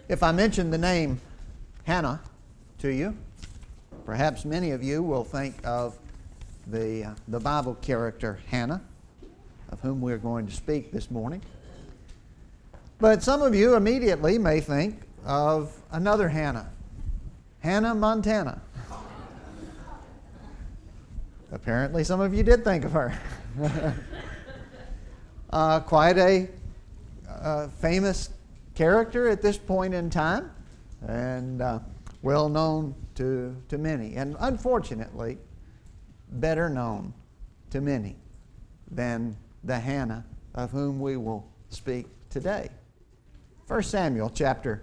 If I mention the name Hannah to you, perhaps many of you will think of the Bible character Hannah, of whom we're going to speak this morning. But some of you immediately may think of another Hannah, Hannah Montana. Apparently some of you did think of her. Quite a famous character at this point in time, and well known to many, and unfortunately better known to many than the Hannah of whom we will speak today. 1 Samuel chapters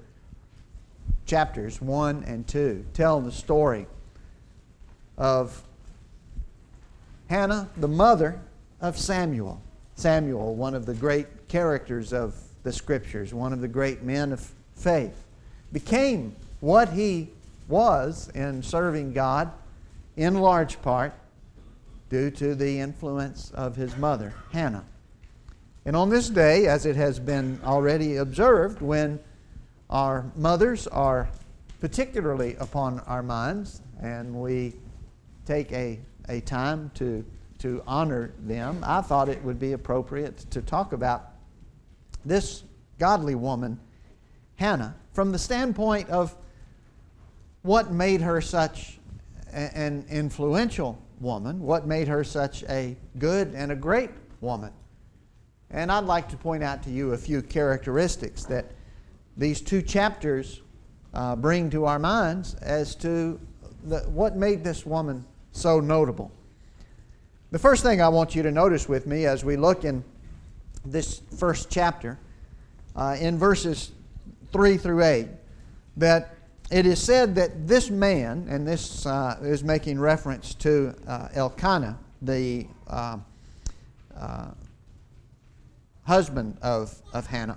1 and 2 tell the story of Hannah, the mother of Samuel. Samuel, one of the great characters of the Scriptures, one of the great men of faith, became what he was in serving God in large part due to the influence of his mother, Hannah. And on this day, as it has been already observed, when our mothers are particularly upon our minds and we take a time to honor them, I thought it would be appropriate to talk about this godly woman, Hannah, from the standpoint of what made her such an influential woman, what made her such a good and a great woman. And I'd like to point out to you a few characteristics that these two chapters bring to our minds as to what made this woman so notable. The first thing I want you to notice with me as we look in this first chapter, in verses 3 through 8, that it is said that this man, and this is making reference to Elkanah, the husband of Hannah.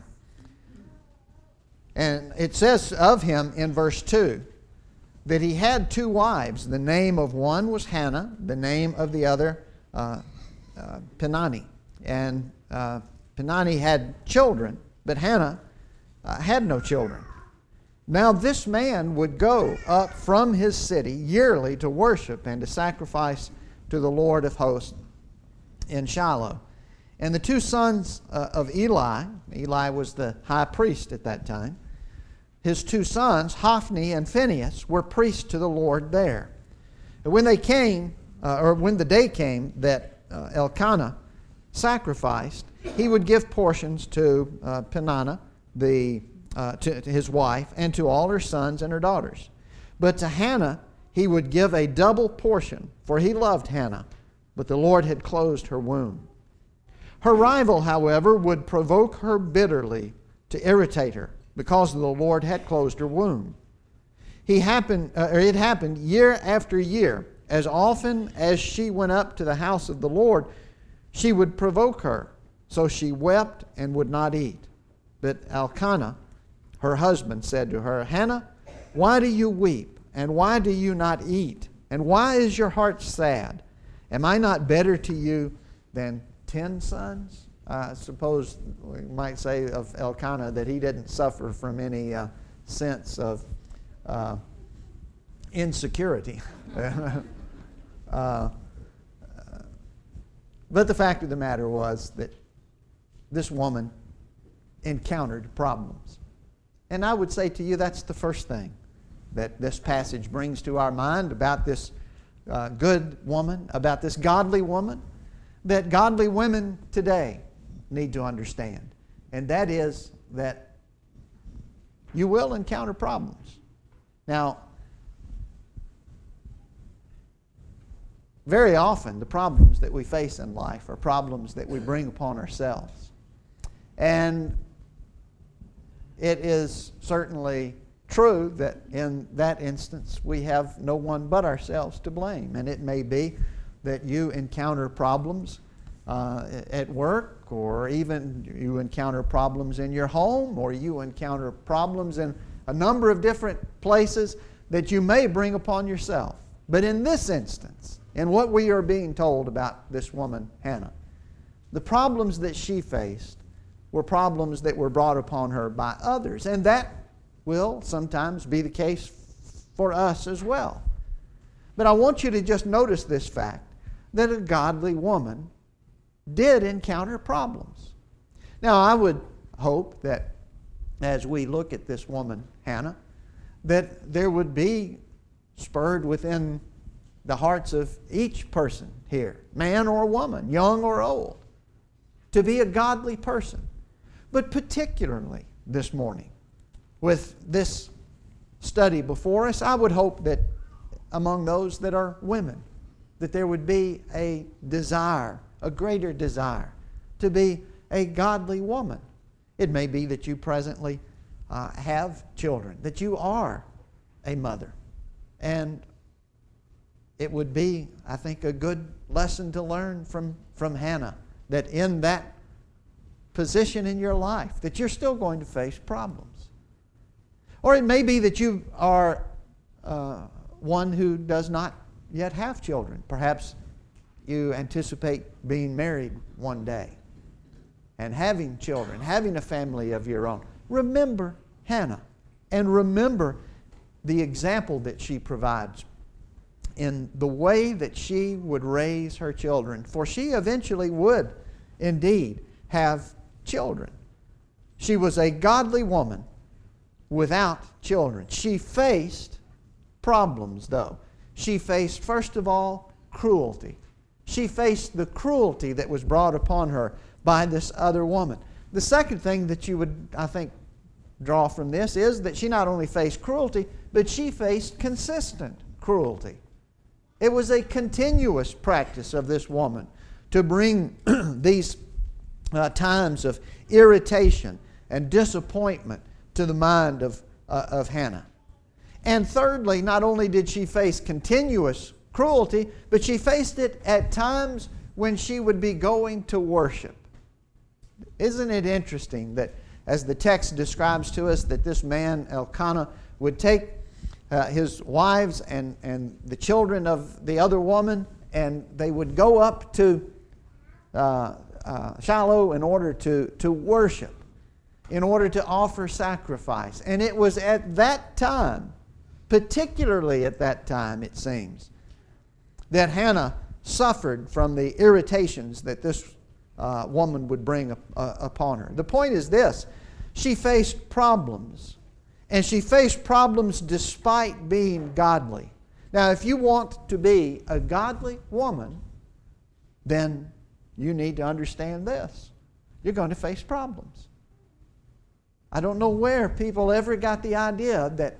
And it says of him in verse 2 that he had two wives. The name of one was Hannah, the name of the other Peninnah. And Peninnah had children, but Hannah had no children. Now this man would go up from his city yearly to worship and to sacrifice to the Lord of hosts in Shiloh. And the two sons of Eli was the high priest at that time, his two sons, Hophni and Phinehas, were priests to the Lord there. And when they came, when the day came that Elkanah sacrificed, he would give portions to Peninnah, to his wife, and to all her sons and her daughters. But to Hannah he would give a double portion, for he loved Hannah, but the Lord had closed her womb. Her rival, however, would provoke her bitterly to irritate her, because the Lord had closed her womb. It happened year after year. As often as she went up to the house of the Lord, she would provoke her. So she wept and would not eat. But Elkanah, her husband, said to her, Hannah, why do you weep? And why do you not eat? And why is your heart sad? Am I not better to you than 10 sons? I suppose we might say of Elkanah that he didn't suffer from any sense of insecurity. But the fact of the matter was that this woman encountered problems. And I would say to you that's the first thing that this passage brings to our mind about this good woman, about this godly woman, that godly women today need to understand. And that is that you will encounter problems. Now, very often the problems that we face in life are problems that we bring upon ourselves. And it is certainly true that in that instance we have no one but ourselves to blame. And it may be that you encounter problems at work, or even you encounter problems in your home, or you encounter problems in a number of different places that you may bring upon yourself. But in this instance, in what we are being told about this woman, Hannah, the problems that she faced were problems that were brought upon her by others. And that will sometimes be the case for us as well. But I want you to just notice this fact, that a godly woman did encounter problems. Now, I would hope that as we look at this woman, Hannah, that there would be spurred within the hearts of each person here, man or woman, young or old, to be a godly person. But particularly this morning, with this study before us, I would hope that among those that are women, that there would be a desire, a greater desire, to be a godly woman. It may be that you presently have children, that you are a mother. And it would be, I think, a good lesson to learn from Hannah, that in that position in your life, that you're still going to face problems. Or it may be that you are one who does not yet have children. Perhaps you anticipate being married one day and having children, having a family of your own. Remember Hannah, and remember the example that she provides in the way that she would raise her children. For she eventually would indeed have children. She was a godly woman without children. She faced problems, though. She faced, first of all, cruelty. She faced the cruelty that was brought upon her by this other woman. The second thing that you would, I think, draw from this is that she not only faced cruelty, but she faced consistent cruelty. It was a continuous practice of this woman to bring these times of irritation and disappointment to the mind of Hannah. And thirdly, not only did she face continuous cruelty, but she faced it at times when she would be going to worship. Isn't it interesting that as the text describes to us that this man Elkanah would take his wives and the children of the other woman, and they would go up to Shiloh in order to worship, in order to offer sacrifice. And it was at that time, particularly at that time, it seems, that Hannah suffered from the irritations that this woman would bring upon her. The point is this: she faced problems, and she faced problems despite being godly. Now, if you want to be a godly woman, then you need to understand this: you're going to face problems. I don't know where people ever got the idea that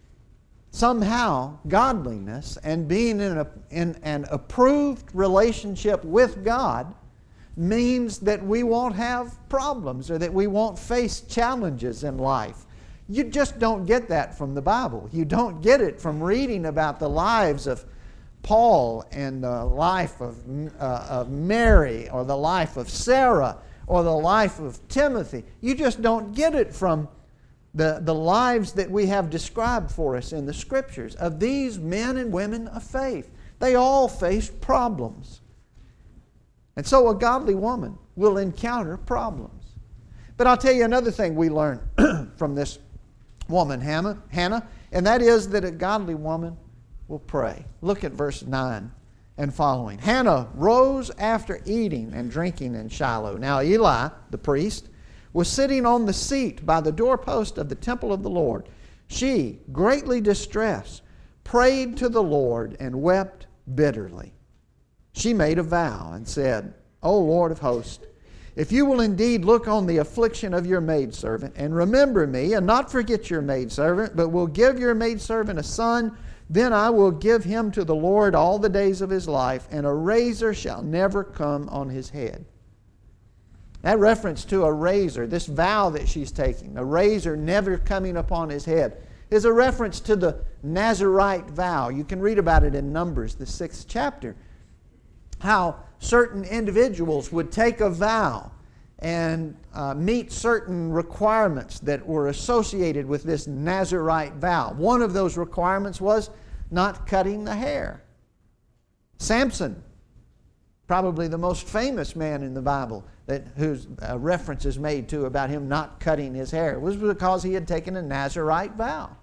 somehow godliness and being in an approved relationship with God means that we won't have problems or that we won't face challenges in life. You just don't get that from the Bible. You don't get it from reading about the lives of Paul and the life of Mary, or the life of Sarah, or the life of Timothy. You just don't get it from the lives that we have described for us in the Scriptures of these men and women of faith. They all faced problems. And so a godly woman will encounter problems. But I'll tell you another thing we learn from this woman, Hannah, and that is that a godly woman will pray. Look at verse 9 and following. Hannah rose after eating and drinking in Shiloh. Now Eli, the priest, was sitting on the seat by the doorpost of the temple of the Lord. She, greatly distressed, prayed to the Lord and wept bitterly. She made a vow and said, O Lord of hosts, if you will indeed look on the affliction of your maidservant and remember me, and not forget your maidservant, but will give your maidservant a son, then I will give him to the Lord all the days of his life, and a razor shall never come on his head. That reference to a razor, this vow that she's taking, a razor never coming upon his head, is a reference to the Nazirite vow. You can read about it in Numbers, the 6th chapter, how certain individuals would take a vow and meet certain requirements that were associated with this Nazirite vow. One of those requirements was not cutting the hair. Samson Probably the most famous man in the Bible whose reference is made to about him not cutting his hair. It was because he had taken a Nazirite vow.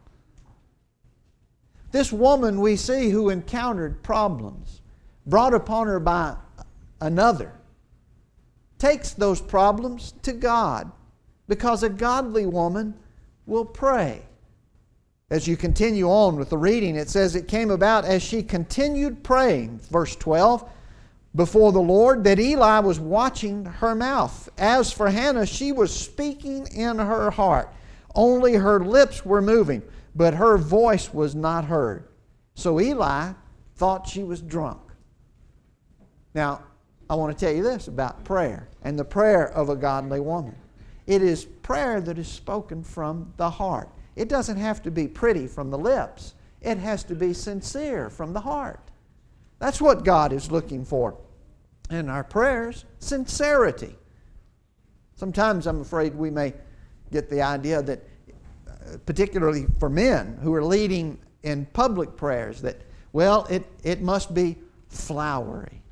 This woman we see who encountered problems brought upon her by another takes those problems to God, because a godly woman will pray. As you continue on with the reading, it says, it came about as she continued praying, verse 12, before the Lord, that Eli was watching her mouth. As for Hannah, she was speaking in her heart. Only her lips were moving, but her voice was not heard. So Eli thought she was drunk. Now, I want to tell you this about prayer and the prayer of a godly woman. It is prayer that is spoken from the heart. It doesn't have to be pretty from the lips. It has to be sincere from the heart. That's what God is looking for in our prayers, sincerity. Sometimes I'm afraid we may get the idea that, particularly for men who are leading in public prayers, that, well, it must be flowery,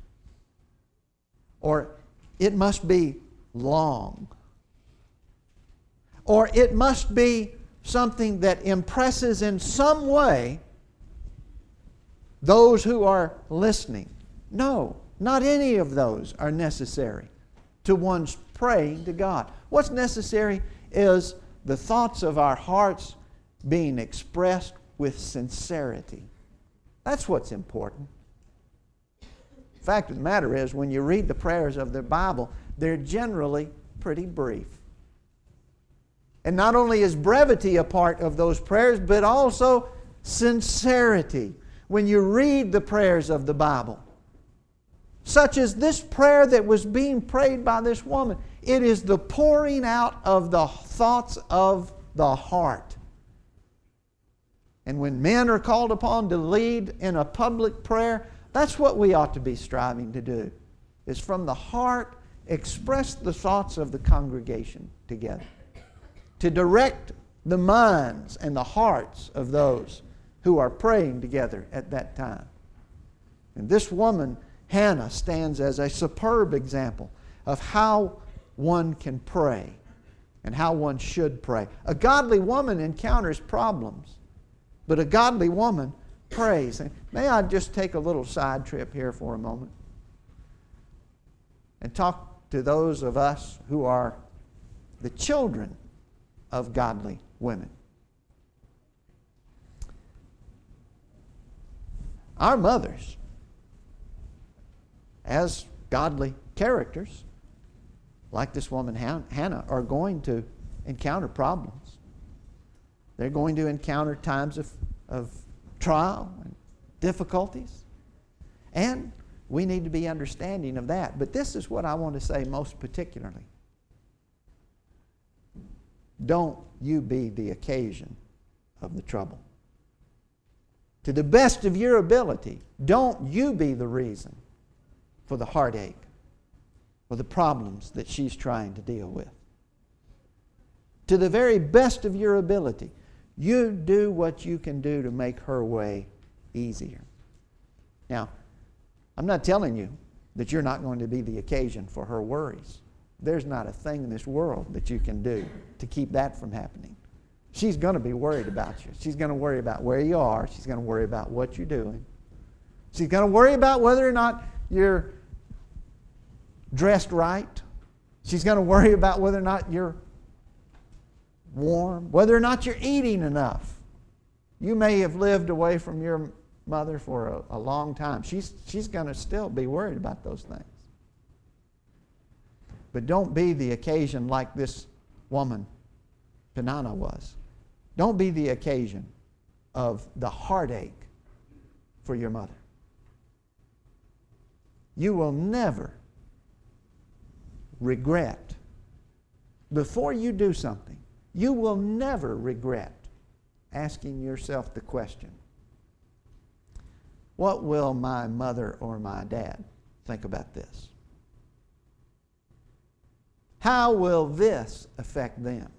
or it must be long, or it must be something that impresses in some way those who are listening. No, not any of those are necessary to one's praying to God. What's necessary is the thoughts of our hearts being expressed with sincerity. That's what's important. The fact of the matter is, when you read the prayers of the Bible, they're generally pretty brief. And not only is brevity a part of those prayers, but also sincerity. When you read the prayers of the Bible, such as this prayer that was being prayed by this woman, it is the pouring out of the thoughts of the heart. And when men are called upon to lead in a public prayer, that's what we ought to be striving to do, is from the heart express the thoughts of the congregation together, to direct the minds and the hearts of those who are praying together at that time. And this woman, Hannah, stands as a superb example of how one can pray and how one should pray. A godly woman encounters problems, but a godly woman prays. And may I just take a little side trip here for a moment and talk to those of us who are the children of godly women. Our mothers, as godly characters, like this woman Hannah, are going to encounter problems. They're going to encounter times of trial and difficulties. And we need to be understanding of that. But this is what I want to say most particularly. Don't you be the occasion of the trouble. To the best of your ability, don't you be the reason for the heartache or the problems that she's trying to deal with. To the very best of your ability, you do what you can do to make her way easier. Now, I'm not telling you that you're not going to be the occasion for her worries. There's not a thing in this world that you can do to keep that from happening. She's going to be worried about you. She's going to worry about where you are. She's going to worry about what you're doing. She's going to worry about whether or not you're dressed right. She's going to worry about whether or not you're warm, whether or not you're eating enough. You may have lived away from your mother for a long time. She's going to still be worried about those things. But don't be the occasion like this woman, Peninnah, was. Don't be the occasion of the heartache for your mother. You will never regret, before you do something, you will never regret asking yourself the question, what will my mother or my dad think about this? How will this affect them?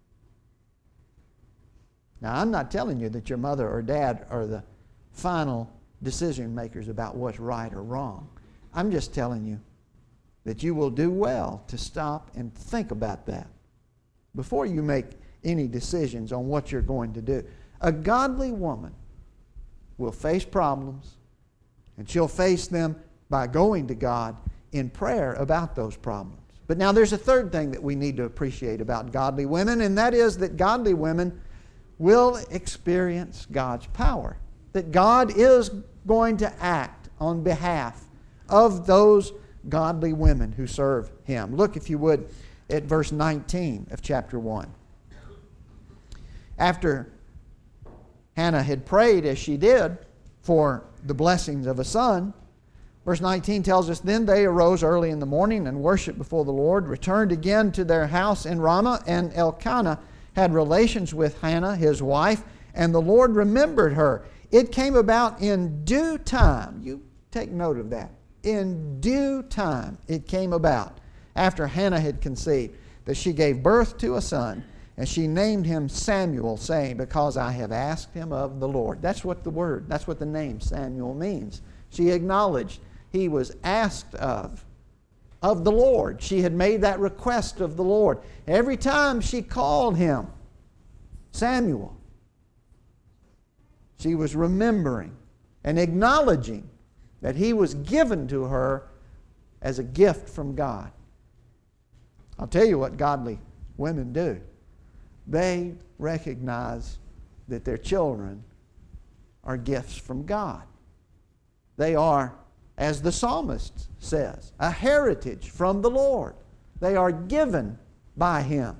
Now, I'm not telling you that your mother or dad are the final decision makers about what's right or wrong. I'm just telling you that you will do well to stop and think about that before you make any decisions on what you're going to do. A godly woman will face problems, and she'll face them by going to God in prayer about those problems. But now there's a third thing that we need to appreciate about godly women, and that is that godly women will experience God's power. That God is going to act on behalf of those godly women who serve Him. Look, if you would, at verse 19 of chapter 1. After Hannah had prayed as she did for the blessings of a son, verse 19 tells us, Then they arose early in the morning and worshipped before the Lord, returned again to their house in Ramah, and Elkanah had relations with Hannah, his wife, and the Lord remembered her. It came about in due time. You take note of that. In due time it came about, after Hannah had conceived, that she gave birth to a son, and she named him Samuel, saying, Because I have asked him of the Lord. That's what the name Samuel means. She acknowledged he was asked of the Lord. She had made that request of the Lord. Every time she called him Samuel, she was remembering and acknowledging that he was given to her as a gift from God. I'll tell you what godly women do. They recognize that their children are gifts from God. They are, as the psalmist says, a heritage from the Lord. They are given by Him.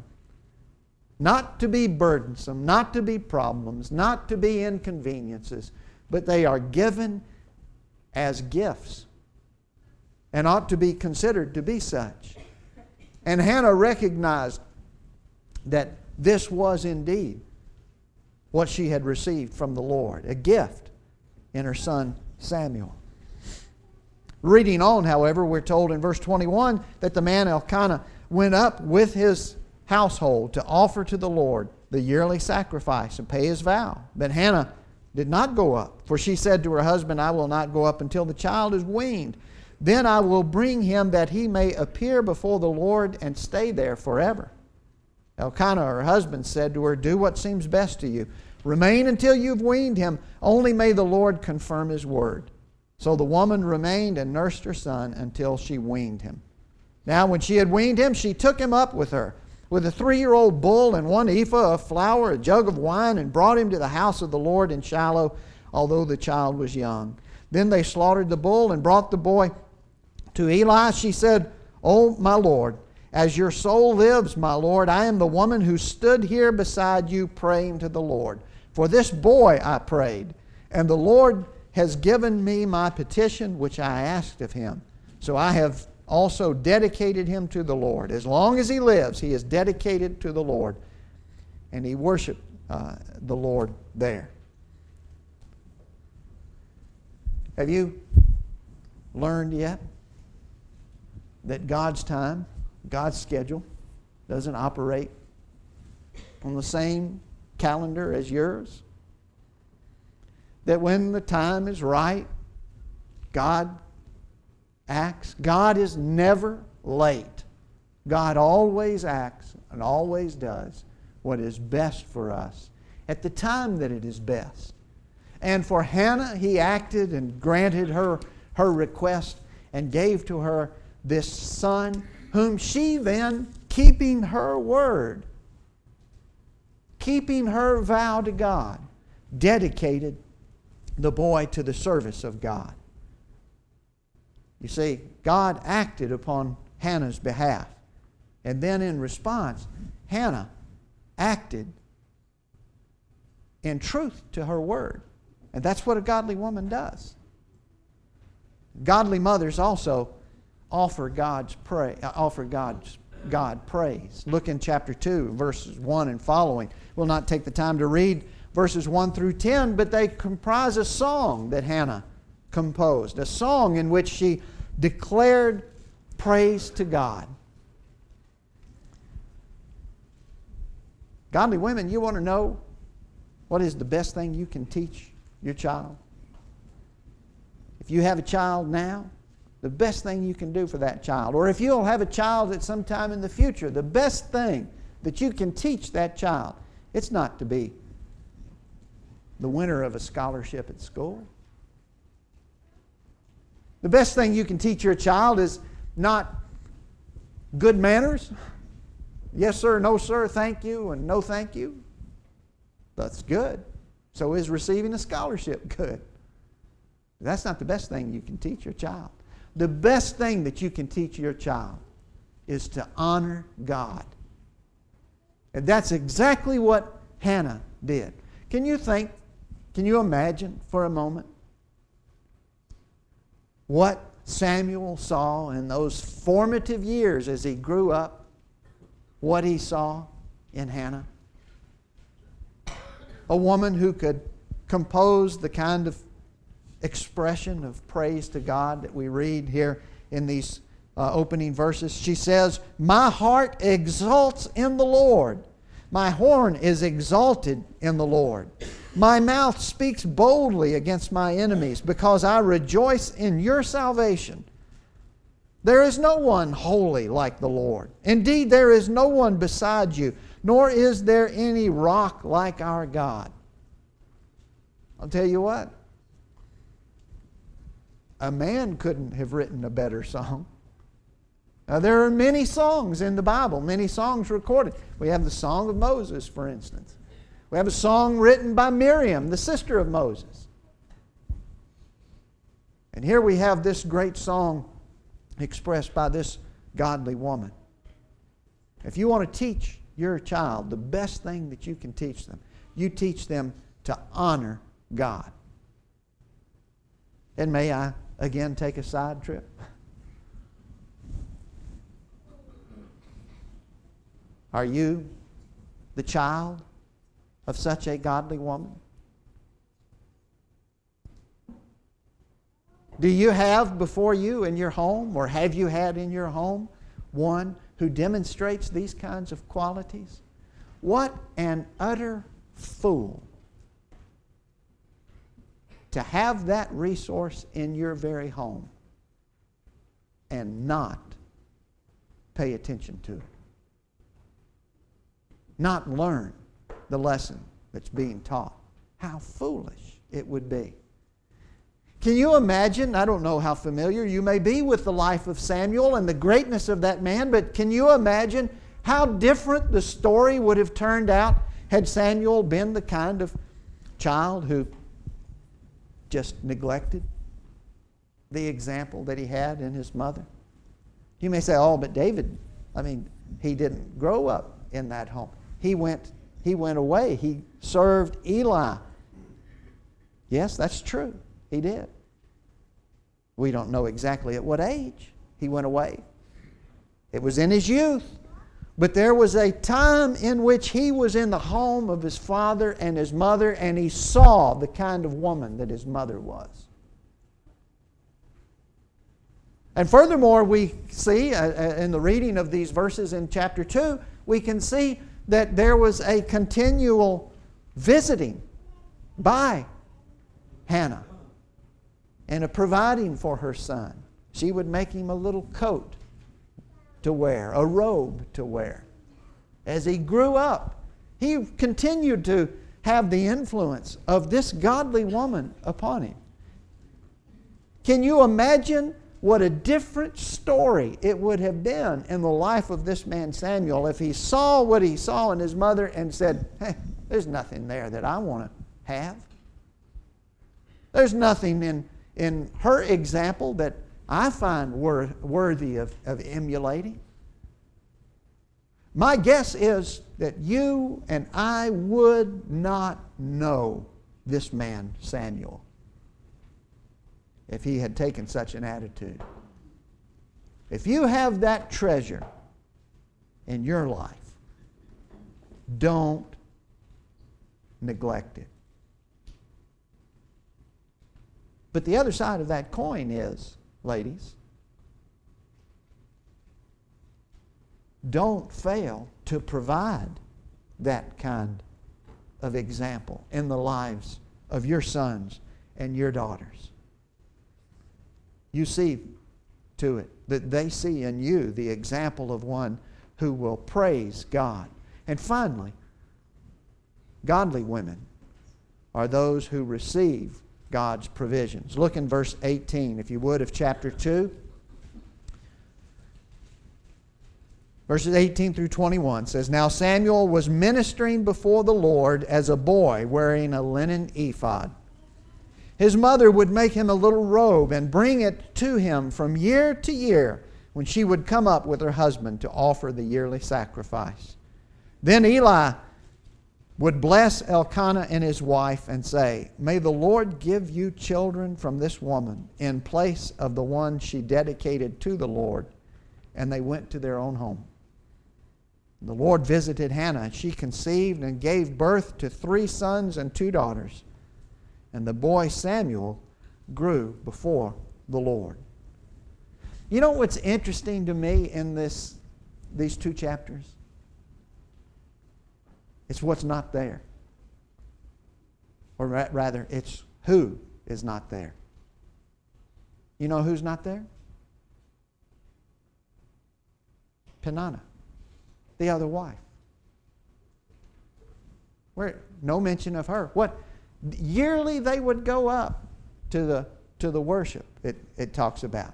Not to be burdensome, not to be problems, not to be inconveniences, but they are given as gifts and ought to be considered to be such. And Hannah recognized that this was indeed what she had received from the Lord, a gift in her son Samuel. Reading on, however, we're told in verse 21 that the man Elkanah went up with his household to offer to the Lord the yearly sacrifice and pay his vow. But Hannah did not go up, for she said to her husband, I will not go up until the child is weaned. Then I will bring him that he may appear before the Lord and stay there forever. Elkanah, her husband, said to her, Do what seems best to you. Remain until you've weaned him. Only may the Lord confirm His word. So the woman remained and nursed her son until she weaned him. Now when she had weaned him, she took him up with her, with a 3-year-old bull and 1 ephah of flour, a jug of wine, and brought him to the house of the Lord in Shiloh, although the child was young. Then they slaughtered the bull and brought the boy to Eli. She said, O my Lord, as your soul lives, my Lord, I am the woman who stood here beside you praying to the Lord. For this boy I prayed, and the Lord has given me my petition which I asked of Him. So I have also dedicated him to the Lord. As long as he lives, he is dedicated to the Lord. And he worshiped the Lord there. Have you learned yet that God's time, God's schedule, doesn't operate on the same calendar as yours? That when the time is right, God acts. God is never late. God always acts and always does what is best for us at the time that it is best. And for Hannah, He acted and granted her request and gave to her this son, whom she then, keeping her word, keeping her vow to God, dedicated the boy to the service of God. You see, God acted upon Hannah's behalf. And then in response, Hannah acted in truth to her word. And that's what a godly woman does. Godly mothers also offer God praise. Look in chapter 2, verses 1 and following. We'll not take the time to read verses 1 through 10, but they comprise a song that Hannah composed, a song in which she declared praise to God. Godly women, you want to know what is the best thing you can teach your child? If you have a child now, the best thing you can do for that child. Or if you'll have a child at some time in the future, the best thing that you can teach that child, it's not to be the winner of a scholarship at school. The best thing you can teach your child is not good manners. Yes, sir, no, sir, thank you, and no, thank you. That's good. So is receiving a scholarship good. That's not the best thing you can teach your child. The best thing that you can teach your child is to honor God. And that's exactly what Hannah did. Can you imagine for a moment what Samuel saw in those formative years as he grew up, what he saw in Hannah? A woman who could compose the kind of expression of praise to God that we read here in these opening verses. She says, "My heart exults in the Lord. My horn is exalted in the Lord. My mouth speaks boldly against my enemies because I rejoice in your salvation. There is no one holy like the Lord. Indeed, there is no one beside you, nor is there any rock like our God." I'll tell you what, a man couldn't have written a better song. Now, there are many songs in the Bible, many songs recorded. We have the Song of Moses, for instance. We have a song written by Miriam, the sister of Moses. And here we have this great song expressed by this godly woman. If you want to teach your child the best thing that you can teach them, you teach them to honor God. And may I again take a side trip? Are you the child of such a godly woman? Do you have before you in your home, or have you had in your home, one who demonstrates these kinds of qualities? What an utter fool to have that resource in your very home and not pay attention to it. Not learn the lesson that's being taught. How foolish it would be. Can you imagine, I don't know how familiar you may be with the life of Samuel and the greatness of that man, but can you imagine how different the story would have turned out had Samuel been the kind of child who just neglected the example that he had in his mother? You may say, oh, but David, he didn't grow up in that home. He went away. He served Eli. Yes, that's true. He did. We don't know exactly at what age he went away. It was in his youth. But there was a time in which he was in the home of his father and his mother, and he saw the kind of woman that his mother was. And furthermore, we see in the reading of these verses in chapter 2, we can see that there was a continual visiting by Hannah and a providing for her son. She would make him a little coat to wear, a robe to wear. As he grew up, he continued to have the influence of this godly woman upon him. Can you imagine what a different story it would have been in the life of this man Samuel if he saw what he saw in his mother and said, hey, there's nothing there that I want to have. There's nothing in her example that I find worthy of emulating. My guess is that you and I would not know this man Samuel if he had taken such an attitude. If you have that treasure in your life, don't neglect it. But the other side of that coin is, ladies, don't fail to provide that kind of example in the lives of your sons and your daughters. You see, to it, that they see in you the example of one who will praise God. And finally, godly women are those who receive God's provisions. Look in verse 18, if you would, of chapter 2. Verses 18 through 21 says, Now Samuel was ministering before the Lord as a boy wearing a linen ephod. His mother would make him a little robe and bring it to him from year to year when she would come up with her husband to offer the yearly sacrifice. Then Eli would bless Elkanah and his wife and say, May the Lord give you children from this woman in place of the one she dedicated to the Lord. And they went to their own home. The Lord visited Hannah, and she conceived and gave birth to 3 sons and 2 daughters. And the boy Samuel grew before the Lord. You know what's interesting to me in these 2 chapters? It's what's not there. Or rather, it's who is not there. You know who's not there? Peninnah, the other wife. No mention of her. What? Yearly they would go up to the worship it talks about.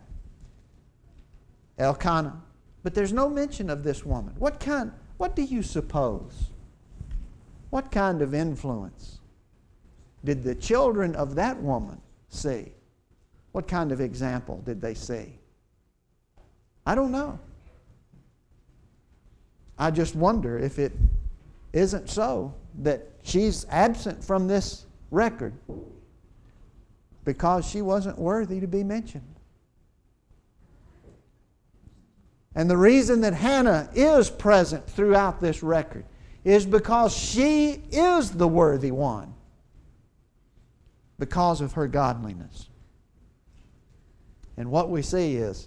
Elkanah. But there's no mention of this woman. What do you suppose? What kind of influence did the children of that woman see? What kind of example did they see? I don't know. I just wonder if it isn't so that she's absent from this record because she wasn't worthy to be mentioned. And the reason that Hannah is present throughout this record is because she is the worthy one because of her godliness. And what we see is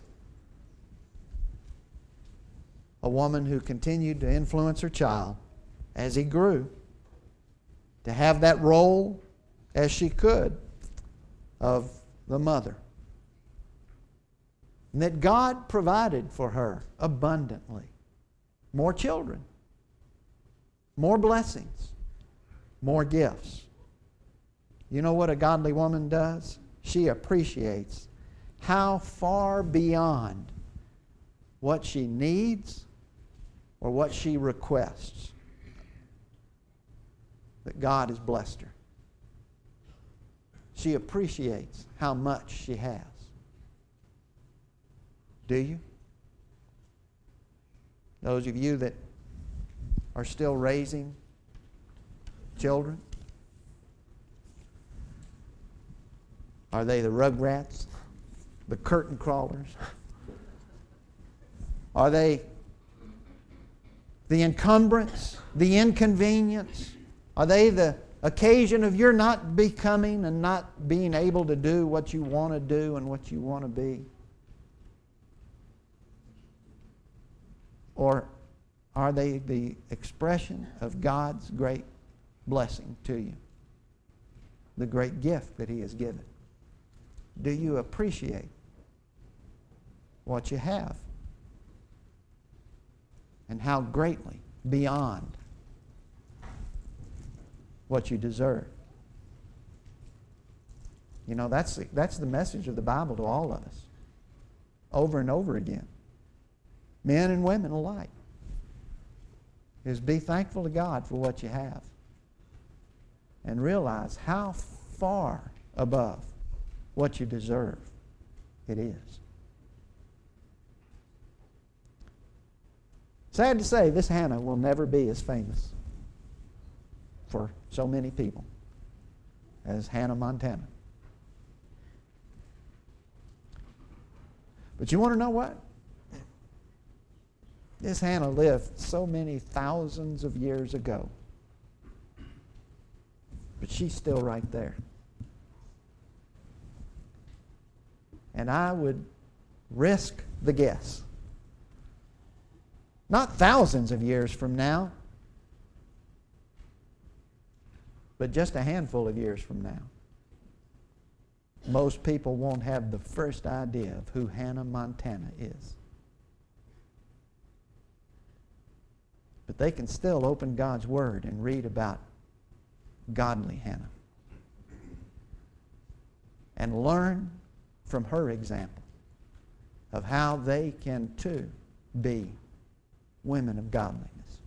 a woman who continued to influence her child as he grew, to have that role as she could of the mother. And that God provided for her abundantly more children, more blessings, more gifts. You know what a godly woman does? She appreciates how far beyond what she needs or what she requests that God has blessed her. She appreciates how much she has. Do you? Those of you that are still raising children, are they the rugrats, the curtain crawlers? Are they the encumbrance, the inconvenience? Are they the occasion of your not becoming and not being able to do what you want to do and what you want to be? Or are they the expression of God's great blessing to you? The great gift that He has given. Do you appreciate what you have? And how greatly beyond what you deserve? You know, that's the message of the Bible to all of us. Over and over again. Men and women alike. Is be thankful to God for what you have. And realize how far above what you deserve it is. Sad to say, this Hannah will never be as famous for so many people as Hannah Montana. But you want to know what? This Hannah lived so many thousands of years ago. But she's still right there. And I would risk the guess. Not thousands of years from now, but just a handful of years from now. most people won't have the first idea of who Hannah Montana is. But they can still open God's Word and read about godly Hannah and learn from her example of how they can too be women of godliness.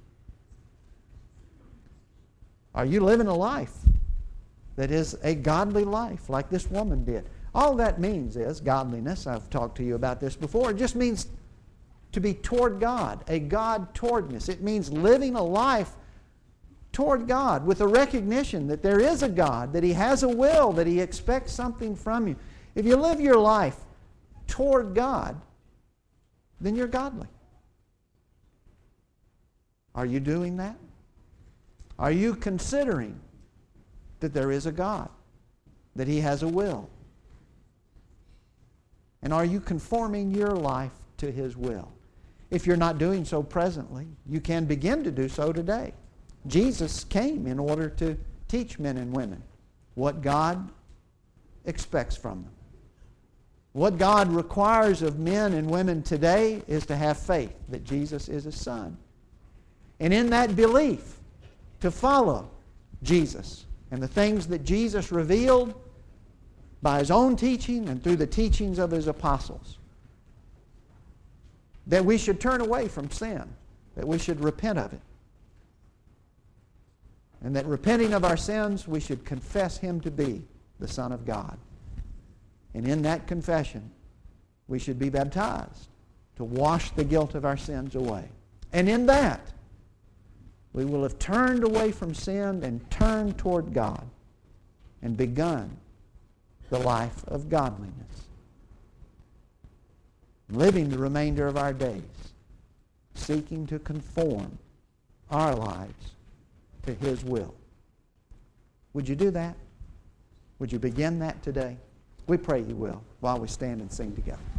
Are you living a life that is a godly life like this woman did? All that means is godliness. I've talked to you about this before. It just means to be toward God, a God-towardness. It means living a life toward God with a recognition that there is a God, that He has a will, that He expects something from you. If you live your life toward God, then you're godly. Are you doing that? Are you considering that there is a God, that He has a will? And are you conforming your life to His will? If you're not doing so presently, you can begin to do so today. Jesus came in order to teach men and women what God expects from them. What God requires of men and women today is to have faith that Jesus is His Son. And in that belief, to follow Jesus and the things that Jesus revealed by His own teaching and through the teachings of His apostles. That we should turn away from sin, that we should repent of it. And that repenting of our sins, we should confess Him to be the Son of God. And in that confession, we should be baptized to wash the guilt of our sins away. And in that, we will have turned away from sin and turned toward God and begun the life of godliness. Living the remainder of our days, seeking to conform our lives to His will. Would you do that? Would you begin that today? We pray you will while we stand and sing together.